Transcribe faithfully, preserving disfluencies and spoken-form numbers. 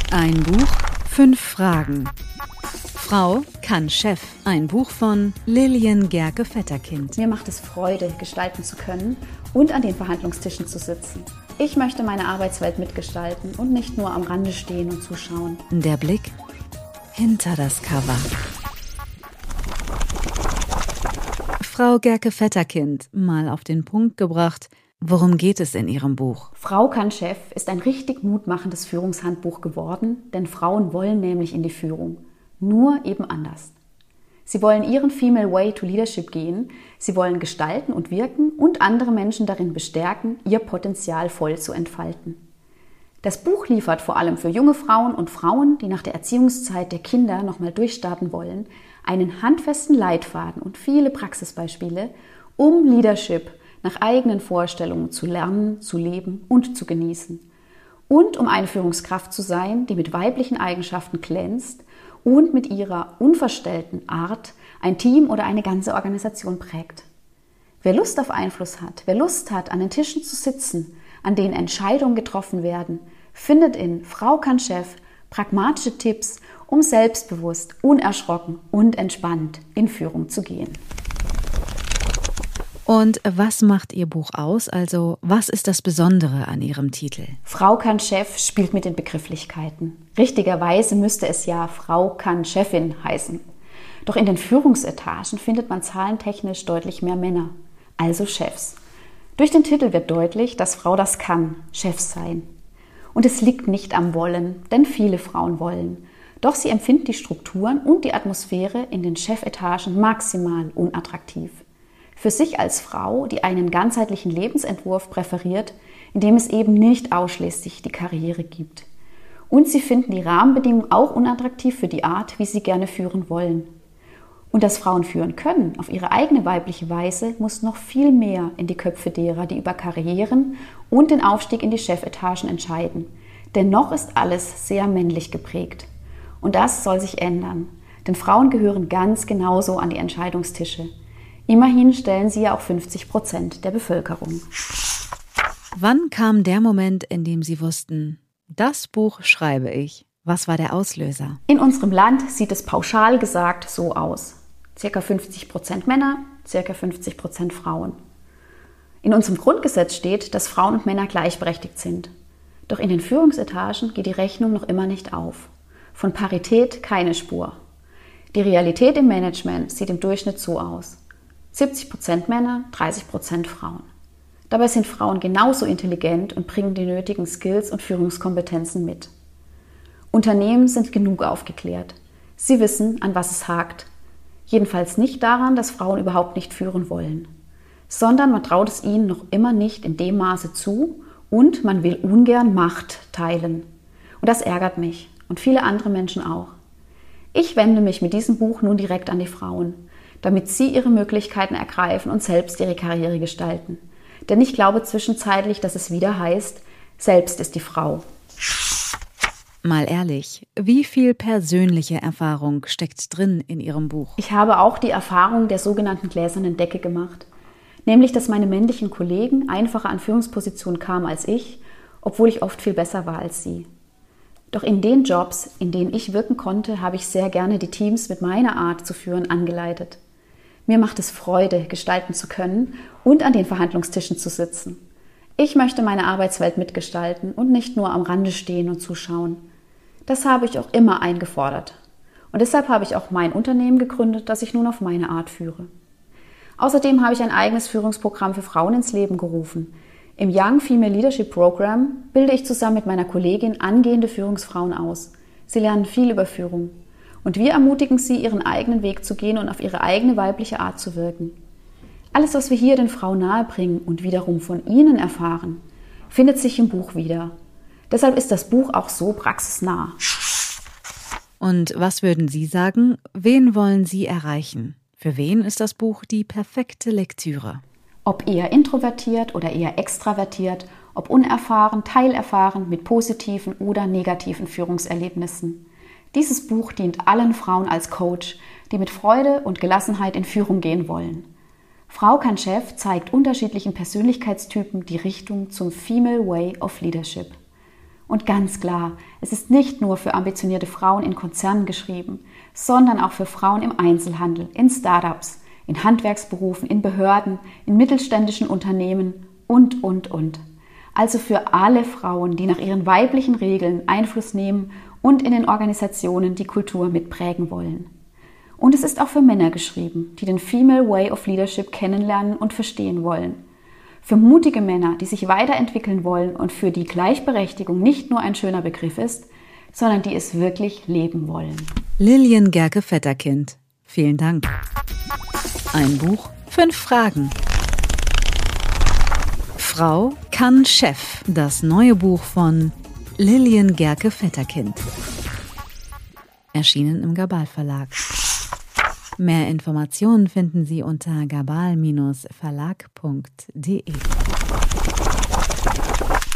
Ein Buch, fünf Fragen. Frau kann Chef. Ein Buch von Lilian Gerke-Vetterkind. Mir macht es Freude, gestalten zu können und an den Verhandlungstischen zu sitzen. Ich möchte meine Arbeitswelt mitgestalten und nicht nur am Rande stehen und zuschauen. Der Blick hinter das Cover. Frau Gerke-Vetterkind, mal auf den Punkt gebracht, worum geht es in Ihrem Buch? Frau kann Chef ist ein richtig mutmachendes Führungshandbuch geworden, denn Frauen wollen nämlich in die Führung. Nur eben anders. Sie wollen ihren Female Way to Leadership gehen, sie wollen gestalten und wirken und andere Menschen darin bestärken, ihr Potenzial voll zu entfalten. Das Buch liefert vor allem für junge Frauen und Frauen, die nach der Erziehungszeit der Kinder nochmal durchstarten wollen, einen handfesten Leitfaden und viele Praxisbeispiele, um Leadership nach eigenen Vorstellungen zu lernen, zu leben und zu genießen. Und um eine Führungskraft zu sein, die mit weiblichen Eigenschaften glänzt und mit ihrer unverstellten Art ein Team oder eine ganze Organisation prägt. Wer Lust auf Einfluss hat, wer Lust hat, an den Tischen zu sitzen, an denen Entscheidungen getroffen werden, findet in Frau kann Chef pragmatische Tipps, um selbstbewusst, unerschrocken und entspannt in Führung zu gehen. Und was macht Ihr Buch aus? Also, was ist das Besondere an Ihrem Titel? Frau kann Chef spielt mit den Begrifflichkeiten. Richtigerweise müsste es ja Frau kann Chefin heißen. Doch in den Führungsetagen findet man zahlentechnisch deutlich mehr Männer, also Chefs. Durch den Titel wird deutlich, dass Frau das kann, Chef sein. Und es liegt nicht am Wollen, denn viele Frauen wollen. Doch sie empfinden die Strukturen und die Atmosphäre in den Chefetagen maximal unattraktiv. Für sich als Frau, die einen ganzheitlichen Lebensentwurf präferiert, in dem es eben nicht ausschließlich die Karriere gibt. Und sie finden die Rahmenbedingungen auch unattraktiv für die Art, wie sie gerne führen wollen. Und dass Frauen führen können, auf ihre eigene weibliche Weise, muss noch viel mehr in die Köpfe derer, die über Karrieren und den Aufstieg in die Chefetagen entscheiden. Denn noch ist alles sehr männlich geprägt. Und das soll sich ändern, denn Frauen gehören ganz genauso an die Entscheidungstische. Immerhin stellen sie ja auch fünfzig Prozent der Bevölkerung. Wann kam der Moment, in dem Sie wussten, das Buch schreibe ich? Was war der Auslöser? In unserem Land sieht es pauschal gesagt so aus. Circa fünfzig Prozent Männer, circa fünfzig Prozent Frauen. In unserem Grundgesetz steht, dass Frauen und Männer gleichberechtigt sind. Doch in den Führungsetagen geht die Rechnung noch immer nicht auf. Von Parität keine Spur. Die Realität im Management sieht im Durchschnitt so aus. siebzig Prozent Männer, dreißig Prozent Frauen. Dabei sind Frauen genauso intelligent und bringen die nötigen Skills und Führungskompetenzen mit. Unternehmen sind genug aufgeklärt. Sie wissen, an was es hakt. Jedenfalls nicht daran, dass Frauen überhaupt nicht führen wollen. Sondern man traut es ihnen noch immer nicht in dem Maße zu und man will ungern Macht teilen. Und das ärgert mich und viele andere Menschen auch. Ich wende mich mit diesem Buch nun direkt an die Frauen, damit sie ihre Möglichkeiten ergreifen und selbst ihre Karriere gestalten. Denn ich glaube zwischenzeitlich, dass es wieder heißt, selbst ist die Frau. Mal ehrlich, wie viel persönliche Erfahrung steckt drin in Ihrem Buch? Ich habe auch die Erfahrung der sogenannten gläsernen Decke gemacht. Nämlich, dass meine männlichen Kollegen einfacher an Führungspositionen kamen als ich, obwohl ich oft viel besser war als sie. Doch in den Jobs, in denen ich wirken konnte, habe ich sehr gerne die Teams mit meiner Art zu führen angeleitet. Mir macht es Freude, gestalten zu können und an den Verhandlungstischen zu sitzen. Ich möchte meine Arbeitswelt mitgestalten und nicht nur am Rande stehen und zuschauen. Das habe ich auch immer eingefordert. Und deshalb habe ich auch mein Unternehmen gegründet, das ich nun auf meine Art führe. Außerdem habe ich ein eigenes Führungsprogramm für Frauen ins Leben gerufen. Im Young Female Leadership Program bilde ich zusammen mit meiner Kollegin angehende Führungsfrauen aus. Sie lernen viel über Führung. Und wir ermutigen sie, ihren eigenen Weg zu gehen und auf ihre eigene weibliche Art zu wirken. Alles, was wir hier den Frauen nahebringen und wiederum von ihnen erfahren, findet sich im Buch wieder. Deshalb ist das Buch auch so praxisnah. Und was würden Sie sagen, wen wollen Sie erreichen? Für wen ist das Buch die perfekte Lektüre? Ob eher introvertiert oder eher extravertiert, ob unerfahren, teilerfahren, mit positiven oder negativen Führungserlebnissen. Dieses Buch dient allen Frauen als Coach, die mit Freude und Gelassenheit in Führung gehen wollen. Frau kann Chef zeigt unterschiedlichen Persönlichkeitstypen die Richtung zum Female Way of Leadership. Und ganz klar, es ist nicht nur für ambitionierte Frauen in Konzernen geschrieben, sondern auch für Frauen im Einzelhandel, in Startups, in Handwerksberufen, in Behörden, in mittelständischen Unternehmen und, und, und. Also für alle Frauen, die nach ihren weiblichen Regeln Einfluss nehmen und in den Organisationen die Kultur mitprägen wollen. Und es ist auch für Männer geschrieben, die den Female Way of Leadership kennenlernen und verstehen wollen. Für mutige Männer, die sich weiterentwickeln wollen und für die Gleichberechtigung nicht nur ein schöner Begriff ist, sondern die es wirklich leben wollen. Lilian Gerke-Vetterkind, vielen Dank. Ein Buch, fünf Fragen. Frau kann Chef, das neue Buch von Lilian Gerke-Vetterkind. Erschienen im Gabal Verlag. Mehr Informationen finden Sie unter gabal Bindestrich verlag punkt de.